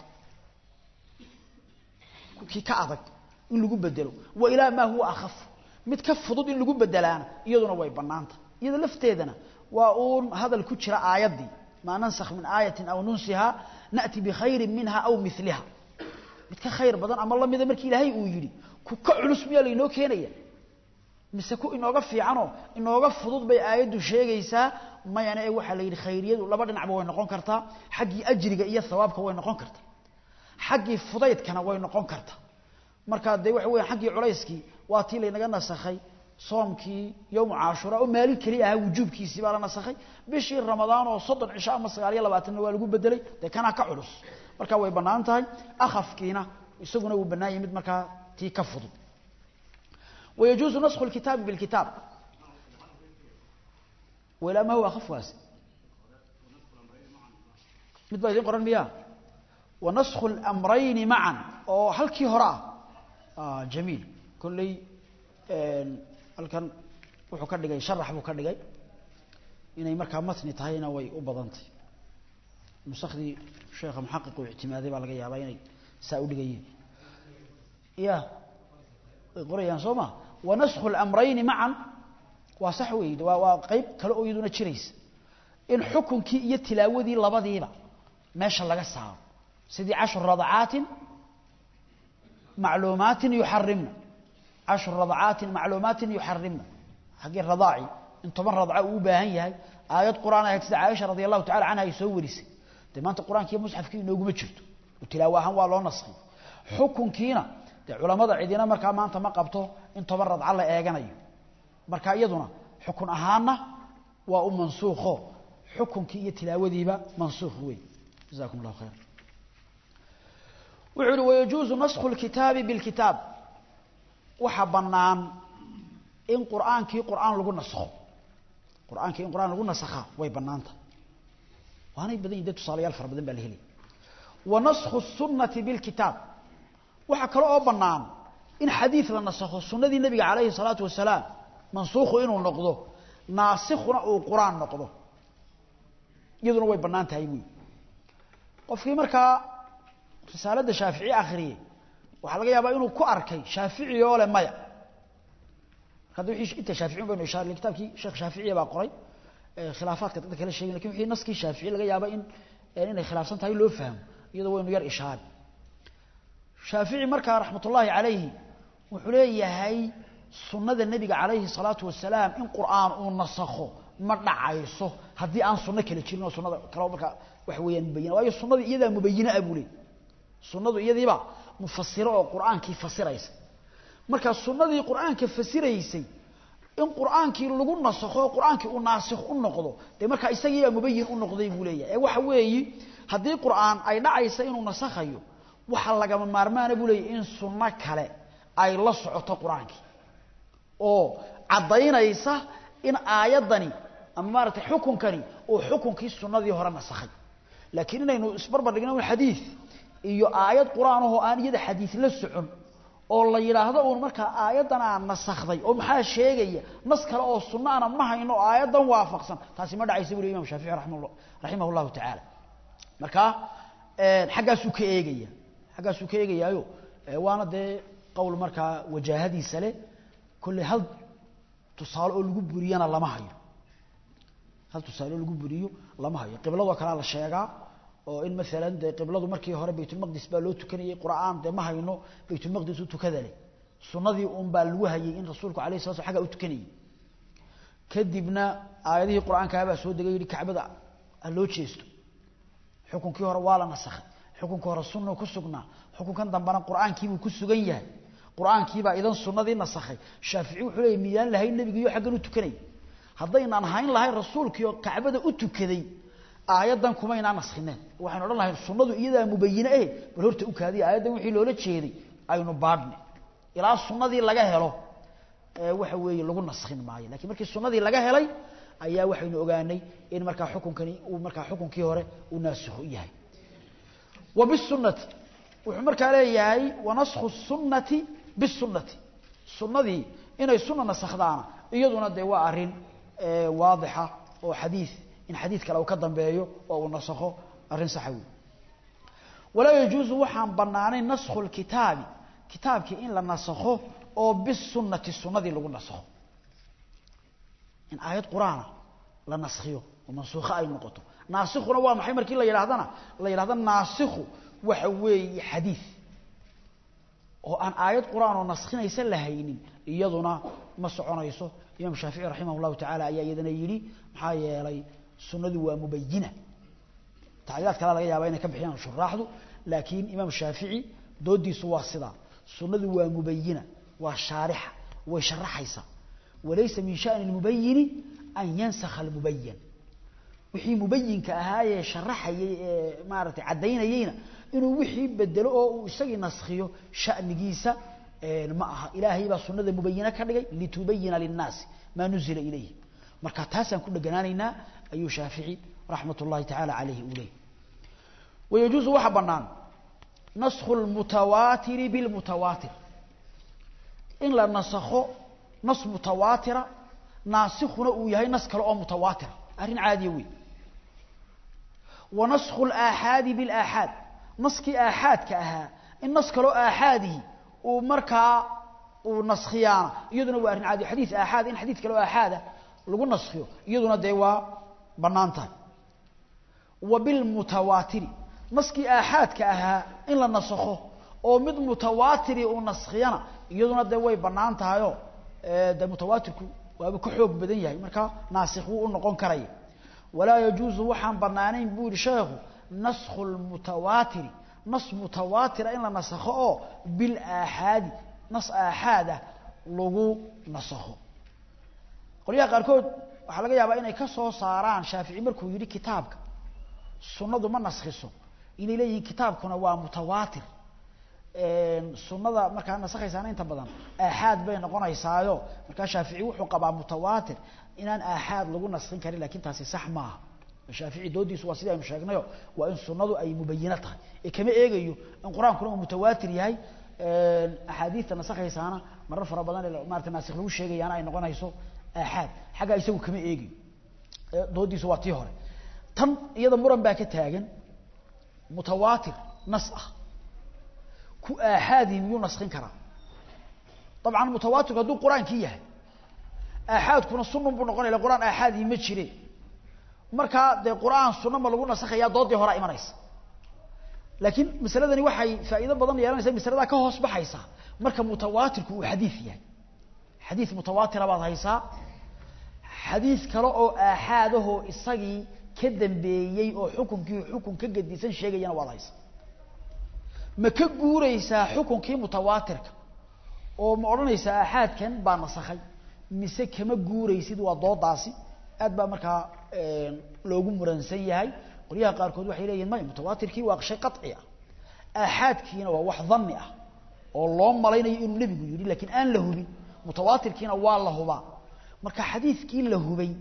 ki ka adag in lagu bedelo wa ila ma huwa akhaf mid ka fudud in lagu bedelaana iyaduna way banaanta iyada lafteedana waa uu hadal ku jira aayadii ma nansakh min ayatin aw nunsiha nati bi khayrin minha aw mithlaha mid ka khayr badan ama lamida markii ilaahay uu yiri ku ka culus miyaa la inoo keenaya mise ku inooga fiicano inooga fudud bay aayadu sheegaysaa mayana ay waxa la yiri khayriyadu laba dhinacba way noqon kartaa xaqi ajriga iyo thawaabka way noqon kartaa xaqi fudaydkana way noqon kartaa marka day wax weyn xaqi culayskii waa tii laynaga nasakhay soomkii yawm aashura oo maalin kali ah wujuubkiisii baa la nasakhay bishii ramadaan oo soddon cisha ama sagaal iyo labaatan waa lagu bedelay de kana ka culus marka way banaan tahay akhafkiina isaguna uu banaayay mid marka tii ka fudud ويجوز نسخ الكتاب بالكتاب ولا ما هو أخف واسع مثل ما يقول قرآن بياه ونسخ الأمرين معا أو هل كي هراء آه جميل كل كان wuxuu ka dhigay sharax buu ka dhigay inay markaa matni tahayna way u badantay musakhdi sheekha muhaqiq oo ihtimaaday baa laga yaabaa inay saa u dhigayeen ya qorayaan sooma wa nasxu al-amrayn ma'an wa sahweyd wa qayb kale oo iyaduna jirays in xukunkii iyo tilaawadii labadiiba meesha laga saaro sidii ashar rad'aatin macluumaatin yuharrimna ashar rad'aatin macluumaatin yuharrimna حقي الرضاعي انت من رضعه uu baahan yahay aayad quraan ah sida Aisha radiyallahu ta'ala anha ay soo warisay maanta quraanka iyo musxafkii inoogu ma jirto tilaawa ahaan waa loo nasxay xukunkiina de culimada cidina marka maanta ma qabto in toban radca la eeganayo marka iyaduna xukun ahaana waa u mansuuxo xukunkii iyo tilaawadiiba mansuux weey jazaakumullahu khayr wuxuu ويجوز نسخ الكتاب بالكتاب waxa banaan in quraankii quraan lagu nasxo quraankii in quraan lagu nasxo way banaanta waana badan dad tusaalayaal far badan baa la helay wa nasxu sunnati bil kitab waxa kale oo banaan in xadiis la nasxo sunnadii nabiga kaleey salaatu wasalaam mansuukh inuu noqdo naasikhuna uu quraan noqdo iyaduna way banaan tahay wi qofkii marka risaalada shaafici akhriyay waxa laga yaabaa inuu ku arkay shaafici oo leh maya هذا وحش أنت شافعي بينه إشارة الكتاب كي شيخ شافعي بقرأي خلافات كذا كل شيء لكن في نص كي شافعي لقى يابا إن يعني خلاف سنت هاي لو فهم يدو إنه ير إشارة شافعي مركا رحمة الله عليه وحليه هاي سنة النبي عليه الصلاة والسلام إن قرآن ونسخه مرنا عيسه هذه عن سنة كل شيء من سنة كلام مركا وحويا مبينة وأي سنة إذا مبينة أبولي سنة إذا بقى مفسرة القرآن كيف فسره marka sunnadii quraanka fasiraysay in quraankii lagu nasxo quraankii uu naasikh u noqdo de marka isagii yaa mubayyin u noqday buu leeyahay ee waxa weeyi hadii quraan ay dhacayso inuu nasakhayo waxa laga maarmaan buu leeyahay in sunna kale ay la socoto quraankii oo cadaynaysa in aayadani ama maartay xukunkani oo xukunkii sunnadii hore nasakhay laakiin inaynu isbarbar dhigno xadiis iyo aayad quraan oo aan iyada xadiis la socon oo la yiraahdo oo marka aayadan aan nasakhday oo maxaa sheegaya nas kale oo sunnaana ma hayno aayadan waafaqsan taasi ma dhacayso buu Imam Shaafici rahimahullah rahimahullah ta'ala marka een xagaasuu ka eegaya xagaasuu ka eegayaayo waana de qowl marka wajahadiisa leh kulli hal tusaale oo lagu buriyana lama hayo hal tusaale oo lagu buriyo lama hayo qiblada kala la sheegaa oo in mesela de qibladu markii hore baytul maqdis baa loo tukanayay quraan de ma hayno baytul maqdis uu tukadalay sunnadii uun baa lagu hayay in rasuulku kaleey sallallahu xaga uu tukanayay kadibna aayadihii quraanka baa soo degay yiri kacbada loo jeesto xukunkii hore waa la nasakhay xukunkii hore sunno ku sugnaa xukunkan dambana quraankii buu ku sugan yahay quraankii baa idan sunnadii nasakhay shaafici wuxuu leeyahay miyaan lahayn nabiga iyo xaggan u tukanay haddaynan ahayn lahayn rasuulkii oo kacbada u tukaday aayadan kuma inaan nasxineen waxaan oran lahayn sunnadu iyada mubayina eh bal horta u kaadiy aayadan wixii loola jeeday aynu baadhne ilaa sunnadii laga helo ee waxa weeye lagu nasxin maayo laakiin markii sunnadii laga helay ayaa waxaynu ogaanay in marka xukunkani uu marka xukunkii hore uu naasixo yahay wa bis sunnati wuxuu marka leeyahay wa nasxu sunnati bis sunnati sunnadii inay sunna nasaxdaana iyaduna de waa arin ee waadixa oo xadiis in xadiis kale uu ka dambeeyo oo uu nasakho arin saxawi wala yajuzu waxaan banaanay nasxul kitaabi kitaabki in la nasakho oo bis sunnati sunnadii lagu nasakho in aayad quraana la naskhiyo oo mansuukha ay noqoto naasikhuna waa maxay markii la yiraahdana la yiraahdo naasikhu waxa weeye xadiis oo aan aayad quraan oo naskhinaysa la haynin iyaduna ma soconayso imaam shaafici rahimahullahu ta'ala ayaa iyadana yiri maxaa yeelay sunnadu waa mubayina taayad kala laga yaabaa inay ka bixiyaan shuraaxdu laakiin imaam shaafici doodiisu waa sida sunnadu waa mubayina waa shaarixa way sharaxaysa walaysa min sha'ni al-mubayyin an yansakha al-mubayyin wixii mubayinka ahaayee sharaxayay ee maartay cadaynayayna inuu wixii bedelo oo uu isagii naskhiyo sha'nigiisa ee ma aha ilaahay baa sunnada mubayina ka dhigay litubayyana lin-naas ma nuzila ilayhi marka taasaan ku dhaganaanayna ayuu shaafici rahmatullahi ta'ala alayhi ulay ويجوز waxa banaan nasxu al-mutawaatir bil-mutawaatir in la nasakho nas mutawaatira naasikhuna uu yahay nas kale oo mutawaatir arin caadi weey wa nasxu al-ahad bil-ahad naski ahad ka aha in nas kale oo ahadi uu marka uu naskhiyana iyaduna waa arin caadi xadiis ahad in xadiis kale oo ahada lagu naskhiyo iyaduna de waa banaantahay wa bil-mutawaatir naski ahad ka aha in la nasakho oo mid mutawaatir uu naskhiyana iyaduna de way banaantahayo ee de mutawaatirku waa ku xoog badan yahay marka naasikh uu noqon karay wala yajuzu waxaan banaanayn buu sheekhu nasxu al-mutawaatir nas mutawaatir in la nasakho oo bil ahad nas ahada lagu nasakho qoliya qaarkood waxa laga yaabaa inay ka soo saaraan shaafici markuu yiri kitaabka sunnadu ma naskhiso inay leeyihiin kitaabkuna waa mutawaatir een sunnada marka nasakhaysan inta badan ahad bay noqonaysaayo marka shaafici wuxuu qabaa mutawaatir inaan ahad lagu naskhin karin laakiin taasi sax ma aha shaafici doodiisu waa sidii aynu sheegnayo waa in sunnadu ay mubayina tahay ee kama eegayo in quraankuna uu mutawaatir yahay een ahadiista nasakhaysan marar fara badan ee maarta nasikh lagu sheegayana ay noqonayso ahad xaga isagu kama eegayo doodiisu waa tii hore tan iyada muran baa ka taagan mutawaatir nas ah ku ahadi miyuu naskhin karaa طبعا mutawaatir haduu quraankii yahay ahadkuna sunna buu noqonayaa quraan ahadi ma jire marka de quraan sunna ma lagu nasakhaya doodii hore imanaysa laakiin masaladani waxay faa'iido badan yeelanaysaa masalada ka hoos baxaysa marka mutawaatirku uu xadiis yahay xadiis mutawaatir baad haysaa xadiis kale oo ahadaho isagii ka dambeeyay oo xukunkii xukun ka gadisan sheegayana waa haysaa ma ka guuraysaa xukunkii mutawaatirka oo ma oranaysaa ahadkan baa nasakhay mise kama guuraysid waa doodaasi aad baa marka ee loogu muransan yahay qoliyaha qaar kood waxay leeyihiin ma mutawaatirkii waa shay qat'i ah ahadkiina waa wax dhanni ah oo loo malaynayo inuu nabigu yiri laakiin aan la hubin mutawaatirkiina waa la hubaa marka xadiiskii la hubay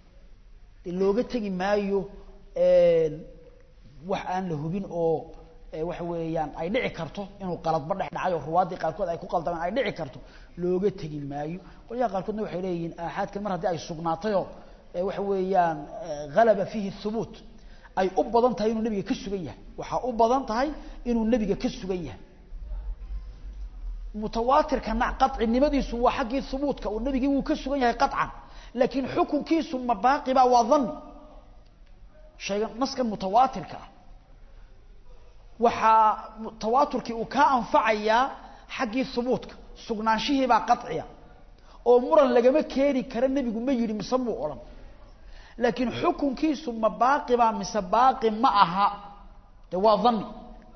looga tagi maayo ee wax aan la hubin oo waxa weeyaan ay dhici karto inuu qalad ba dhex dhacayo ruwaadii qaar kood ay ku qaldamaan ay dhici karto looga tagi maayo qoliyaha qaar koodna waxay leeyihiin ahadkan mar hadii ay sugnaatayo waxa weeyaan galaba fihi thubut ay u badan tahay inuu nabiga ka sugan yahay waxa u badan tahay inuu nabiga ka sugan yahay mutawaatirka qat'i nimadiisu waa xaqii thubuutka oo nabiga uu ka sugan yahay qat'an laakiin xukunkiisu ma baaqi ba waa dhanni shaygan naskan mutawaatirka waxa tawaaturkii uu ka anfacaya xaqii thubuutka sugnaanshihii baa qat'iya oo muran lagama keeni kara nabigu ma yiri misabu oran laakiin xukunkiisu ma baaqi ba mise baaqi ma aha de waa dhanni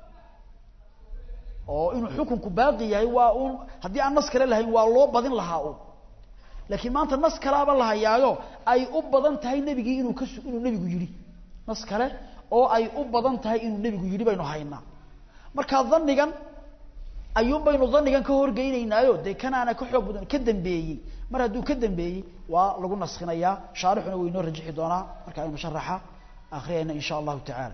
oo inuu xukunku baaqi yahay waa uu hadii aan nas kale lahayn waa loo badin lahaa oo laakiin maanta nas kale aba lahayaayo ay u badan tahay nabiga inuu ka inuu nabigu yiri nas kale oo ay u badan tahay inuu nabigu yiri baynu haynaa marka dhannigan ayuun baynu dhannigan ka horgeynaynaayo de kanaana ka xoog badan ka dambeeyay mar haduu ka dambeeyay waa lagu nasxinayaa shaarixuna way noo rajixi doonaa marka aynu sharaxa akhriyayna insha Allah ta'ala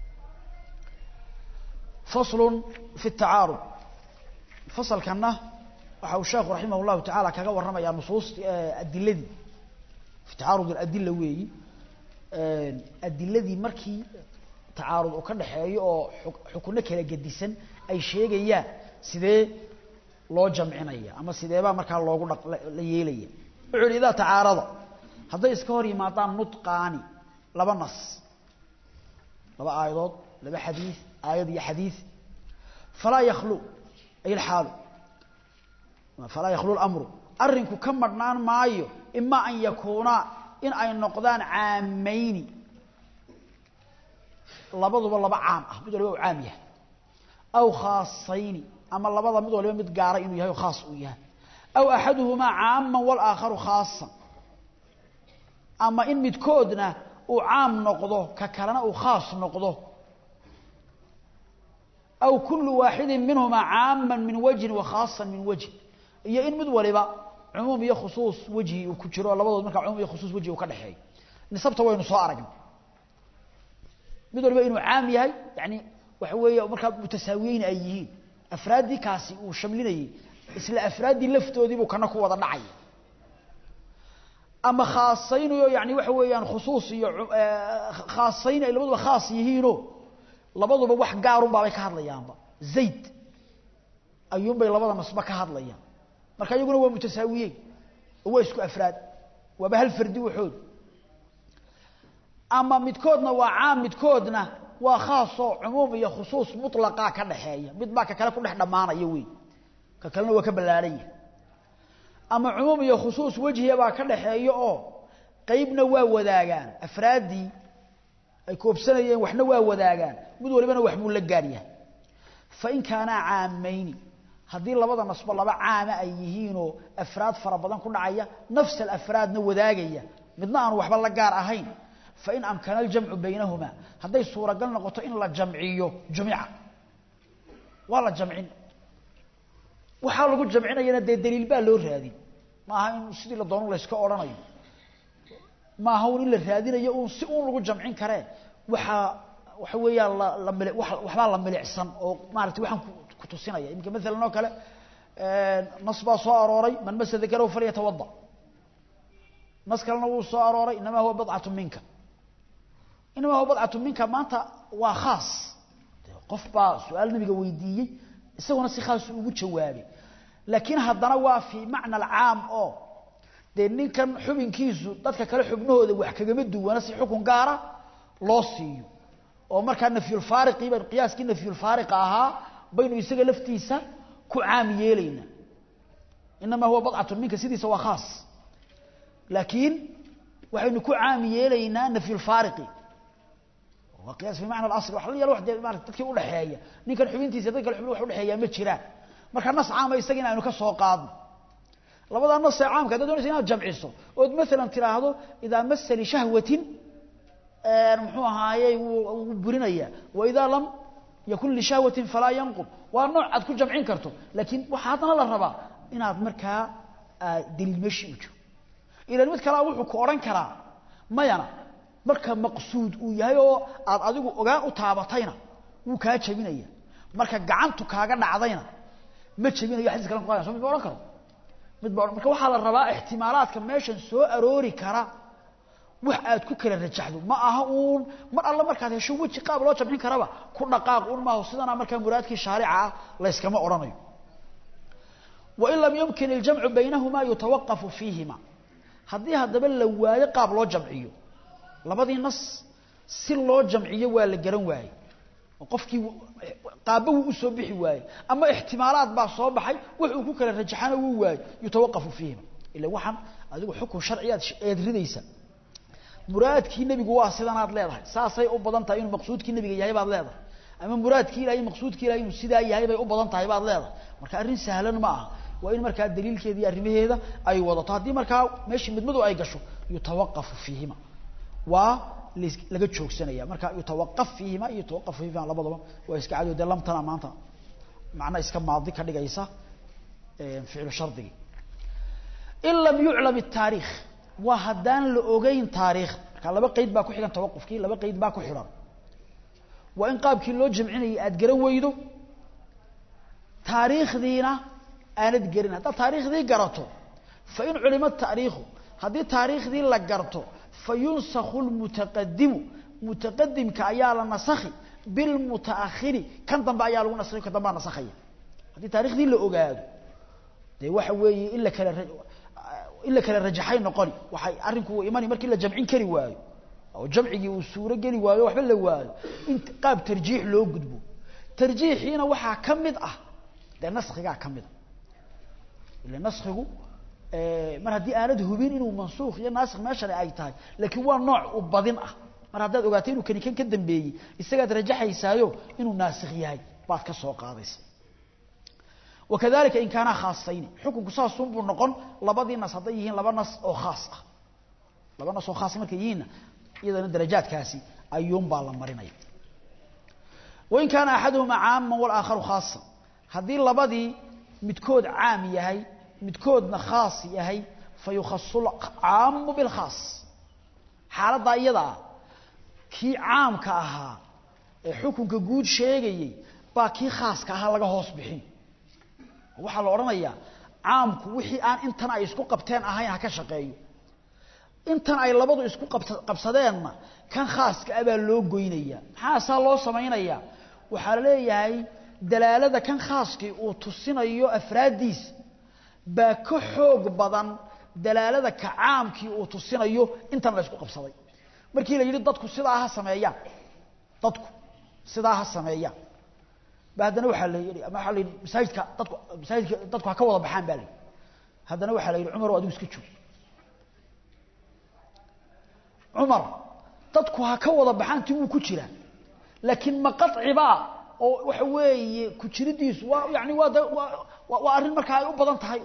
فصل في التعارض فصل كنا وحاو الشيخ رحمه الله تعالى كاغا ورمaya نصوص ادلدي في تعارض الادله وي ادلدي markii tacaarud oo ka dhaxeeyo oo xukunno kala gedisan ay sheegayaan sidee loo jamcinaya ama sideeba marka loogu la yeelaya wuxuu ida tacaarada haday iska hor yimaadaan nutqaani laba nas laba aayadood laba xadiis آيات يا حديث فلا يخلو أي الحال فلا يخلو الأمر أرنك كم مرنان مايو إما أن يكون إن أي نقدان عامين لبضوا والله بعام بدو لو عامية أو خاصين أما لبضوا بدو لو متقارئ إنه يهو خاص وياه أو أحدهما عاما والآخر خاصا أما إن متكودنا وعام نقضه ككلنا وخاص نقضه أو كل واحد منهما عاما من وجه وخاصا من وجه هي إن مدولبا عموم هي خصوص وجهي وكجرو لبدود marka عموم هي خصوص وجهي ka dhaxay nisabta waynu soo aragn midwalba inuu caam yahay yani waxa weeye marka mutasaawiyin ay yihiin afraadi kaasi uu shamlinayay isla afraadi laftoodii buu kana ku wada dhacay ama khaasayn iyo yani waxa weeyaan khusuus iyo khaasayn ay labaduba khaas yihiino labaduba wax gaar u baabay ka hadlayaanba zayd ayuun bay labada nasba ka hadlayaan marka iyaguna waa mutasaawiyeen oo isku afraad waa hal fardi wuxuu ama midkoodna waa caam midkoodna waa khaas oo umum iyo khusuus mutlaqa ka dhaxeeya mid baa ka kale ku dhex dhamaanaya weey ka kalena waa ka balaaray ama umum iyo khusuus wajhiya baa ka dhaxeeya oo qaybna waa wadaagaan afraadi ay koobsanayeen waxna waa wadaagaan mid walibana wax buu la gaariyaa fa in kaana caamayn hadii labada nasba laba caama ay yihiin oo afraad fara badan ku dhacaya nafs al afraadna wadaagaya midna aan waxba la gaar ahayn fa in amkana al jam'u baynahuma haday suura gal noqoto in la jamciyo jami'a wala jamcin waxa lagu jamcinayna de daliil baa loo raadin ma aha in sidii la doono la iska oranayo ما هو إلا الرادين يقول سئون لقول جمعين كره وح وحويا لا مل وح وحلا لا ملعسن أو ما عرفت وحن كتوسينا يمكن مثلا نوكله نصب صاروري من مس ذكره فليتوضأ نص كلنا صاروري إنما هو بضعة منك إنما هو بضعة منك ما أنت وخاص قفبا سؤال نبي جويدي سوى نص خاص وجوابي لكن هذا نوع في معنى العام أو de ninkan xubinkiisu dadka kale xubnahooda wax kaga mid duwana si xukun gaara loo siiyo oo marka nafiyul faariqi baa qiyaaski nafiyul faariq aha baynu isaga laftiisa ku caam yeelayna inma huwa bad'atu minka sidiisa waa khaas laakiin waxaynu ku caam yeelaynaa nafiyul faariqi waa qiyaas fi macna al-asl waxa la yiraahdo wax dadkii u dhaxeeya ninkan xubintiisa dadka kale xubnuhu wax u dhaxeeya ma jiraan marka nas caam isaga inaynu ka soo qaadno labada nas caam ka doonaysa inaad jamciso oo mesela tiraahdo ida masali shahwatin ee muxuu ahaayay uu burinaya wa ida lam yakun li shahwatin fala yanqub wa nooc aad ku jamcin karto laakiin waxa hadana la rabaa inaad markaa daliil meeshii u jiro ila mid kala wuxuu ku oran karaa mayana marka maqsuud uu yahay oo aad adigu ogaan u taabatayna uu ka jabinaya marka gacantu kaaga dhacdayna ma jabinayo xadiis kale qaadan soo mid oran karo mid baa marka waxa la rabaa ihtimaalaadka meeshan soo aroori kara wax aad ku kala rajaxdo ma aha uun mar alla markaad hesho waji qaab loo jamcin karaba ku dhaqaaq uun ma sidana markaa muraadkii shaarica la iskama oranayo wa in lam yumkin al-jam'u baynahuma yatawaqqafu fihima hadii hadaba la waayo qaab loo jamciyo labadii nas si loo jamciyo waa la garan waayay qofkii qaabbu u soo bixi waayay ama ihtimaalaad baa soo baxay wuxuu ku kala rajaxana uu waayay yatawaqqafu fihima ila waxan adigu xukun sharciyaad eed ridaysa muraadkii nabigu waa sidan aad leedahay saasay u badan tahay in maqsuudkii nabiga yahay baad leedahay ama muraadkii ilaahay maqsuudkii ilaahay inuu sidaa yahay bay u badan tahay baad leedahay marka arrin sahlan ma aha waa in marka daliilkeedii arrimaheeda ay wadato hadii marka meeshii midmadu ay gasho yatawaqqafu fiihima waa laga joogsanaya marka yatawaqqaf fiihima yatawaqqafu fiihima labadaba waa iska caado lamtana maanta macna iska maadi ka dhigaysa ee ficil shardi in lam yu'lam at-taarikh wa hadan la ogeyn taariikh ka laba qeyd baa ku xigan tawaqqufkii laba qeyd baa ku xiran wa in qaabkii loo jamcinay aad garan weydo taariikhdiina aanad garin hada taariikhdii garato fa in ulima at-taarikh hadii taariikhdii la garto fayunsakhu al-mutaqaddim mutaqaddimka ayaa la nasakhi bil mutaakhiri kan dambe ayaa lagu nasakhi kan dambe nasakhaya hadii taariikhdii la ogaado de waxa weeye illa kala illa kala rajaxay noqon waxay arinku iimani markii la jamcin kari waayo oo jamcigi uu suuro gali waayo waxba la waayo in qaab tarjiix loo gudbo tarjiixiina waxa kamid ah de naskhiga kamid ila naskhigu ee mar hadii aanad hubin inuu mansuukh iyo nasikh meesha ay tahay laakiin waa nooc u badin ah mar hadaad ogaato inuu kani kan ka dambeeyay isaga rajaxaysaayo inuu nasikh yahay baad ka soo qaadaysaa وكذلك إن كان خاصين حكم قصاص بو نقون لبدي نص هديهين لبا نص او خاص اه لبا نص او خاص markay yihiin iyadana darajaadkaasi ayuun baa la marinay وإن كان احدهما عام والاخر خاص hadii labadii midkood caam yahay midkoodna khaas yahay fayukhassul caam bil khaas xaalada iyada ki caamka ahaa ee xukunka guud sheegayay baa ki khaaska ahaa laga hoos bixin waxa la oranayaa caamku wixii aan intan ay isku qabteen ahayn ha ka shaqeeyo intan ay labadu isku qabsadeenna kan khaaska ah baa loo goynaya maxaa saa loo sameeynaya waxa la leeyahay dalaalada kan khaaskii uu tusinayo afraadiis baa ka xoog badan dalaalada ka caamkii uu tusinayo intan la isku qabsaday markii la yiri dadku sidaa ha sameeyaan dadku sidaa ha sameeyaan baadana waxa la yiri ama waxa la yiri masaajidka dadku masaajidka dadku ka wada baxaan baa la hadana waxa la yiri Umar waa iska joog Umar dadku ha ka wada baxaan tii ku jira laakiin ma qadciba oo waxa weeye ku jiridiisu waa yaani waa waa arin marka ay u badan tahay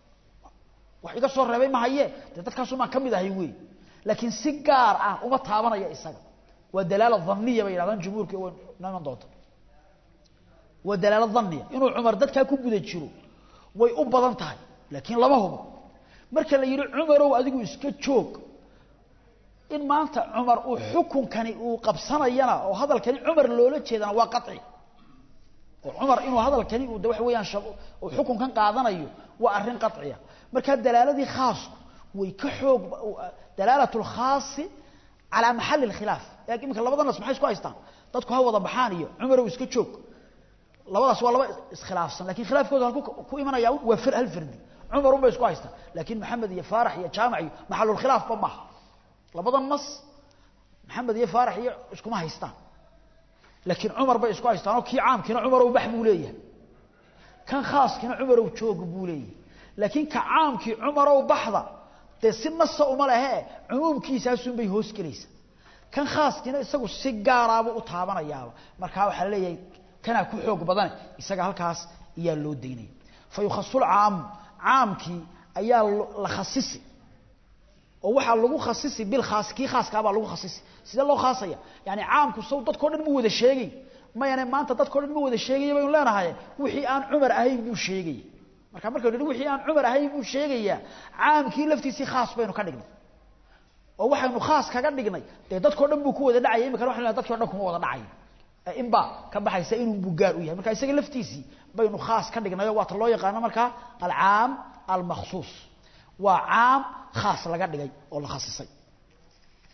wax iga soo reebay ma haye dadkaas uma kamid ahay weey laakiin si gaar ah uma taabanaya isaga waa dalaala dhanniya bay yiraahdaan jumhuurka oo naan doonto ودلالة ظنية إنه عمر دتك كوب بدجرو ويقبضن تاعي لكن لما هو مركل اللي يرى عمر وأديكوا يسكتشوك إن ما أنت عمر وحكم كان وقبصنا ينا وهذا الكلام عمر لولا شيء أنا واقعي وعمر إنه هذا الكلام ودوح ويان شاب وحكم كان قاعدنا يو وأرين قطعية مركل الدلالة دي خاص ويكحوك دلالة الخاص على محل الخلاف لكن مثل لبضنا نسمح كويستان تدكوا هو ضبحانية عمر ويسكتشوك labadaas waa laba iskhilaafsan laakiin khilaafkooda halku ku imanaya waa fir hal firdi Umar uma isku haysta laakiin Maxamed iyo Faarax iyo Jaamaci maxalul khilaaf ba labadan nas Maxamed iyo Faarax iyo isku ma haystaan laakiin Umar ba isku haystaan oo kii caamkina Umar uu baxbu leeyahay kan khaaskina Umar uu joog buu leeyahay laakiin ka caamkii Umar uu baxda de si nas uma lahe umumkiisa asun bay hoos galaysa kan khaaskina isagu si gaar ah u taabanaya marka waxa la leeyahay kana ku xoog badan isaga halkaas ayaa loo deynay fayukhassul aam aamki ayaa la khasisi oo waxa lagu khasisi bil khaas ki khaaska baa lagu khasisi sida loo khaasaya yaani aamku soo dadko dhan ma wada sheegay ma yana maanta dadko dhan ma wada sheegay bay leenahay wixii aan Umar ahayn buu sheegay marka marka wixii aan Umar ahayn buu sheegaya aamki laftiisi khaas baynu ka dhignay oo waxaanu khaas kaga dhignay dadko dhan buu ku wada dhacay imika waxa la dadko dhan kuma wada dhacay إنبا كبحيسا إنه بوجار وياه مركا يسجل لفتيسي بينه خاص كدقنا يوات الله يقانا مركا العام المخصوص وعام خاص لقد جاي ولا خاص صي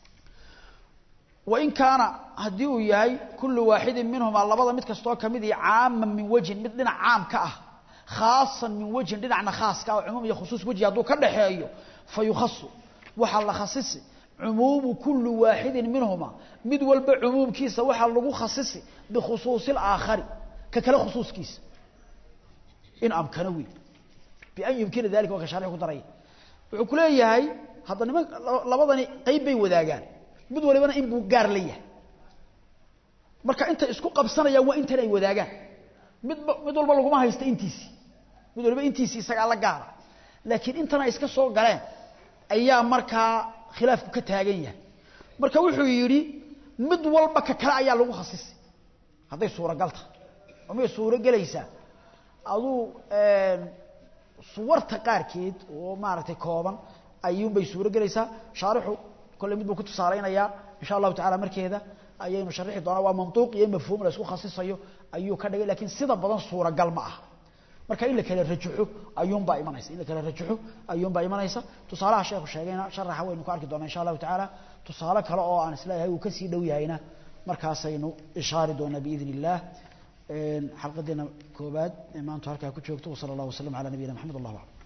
وإن كان هديو ياي كل واحد منهم على بعض متك استوى كمدي عاما من وجه مثلنا عام كأه خاصا من وجه لنا خاص كأو عموم يخصوص وجه يدو كده حيو فيخص وحل خصيص عموم كل واحد منهما مد والب عموم كيس وحل لغو خصيص بخصوص الآخر ككلا خصوص كيس إن أمكنوي بأن يمكن ذلك وكشارح قدري وكلية هاي هذا نما لبضني قيب بي وذاقان mid walibana in buu gaar leeyahay marka inta isku qabsanaya waa inta ay wadaagaan mid mid walba lagu ma haysto intiisi mid walba intiisi isaga la gaar laakiin intana iska soo galeen ayaa marka khilaafku ka taagan yahay marka wuxuu yiri mid walba ka kala ayaa lagu khasisay haday suura galta ama suura galaysa aduu ee suwarta qaarkeed oo maaragtay kooban ayuu bay suura galaysa shaarixu كل مد بكتب صارينا يا إن شاء الله تعالى مركزة أيه مشرح دونا ومنطوق يه مفهوم لا يسوق خصيص أيه أيه كذا لكن سيدا بدن صورة قال معه مركز إلا كلا رجحه أيوم باي منايس إلا كلا رجحه أيوم باي منايس تصالح الشيخ الشيخنا شرح وين نكارك دونا إن شاء الله تعالى تصالح كلا أو عن سلاح هو كسي دوي هنا مركز سينو إشارة دونا بإذن الله حلقة دينا كوباد ما أنتوا هركا كتشوفتوا صلى الله وسلم على نبينا محمد الله وعلى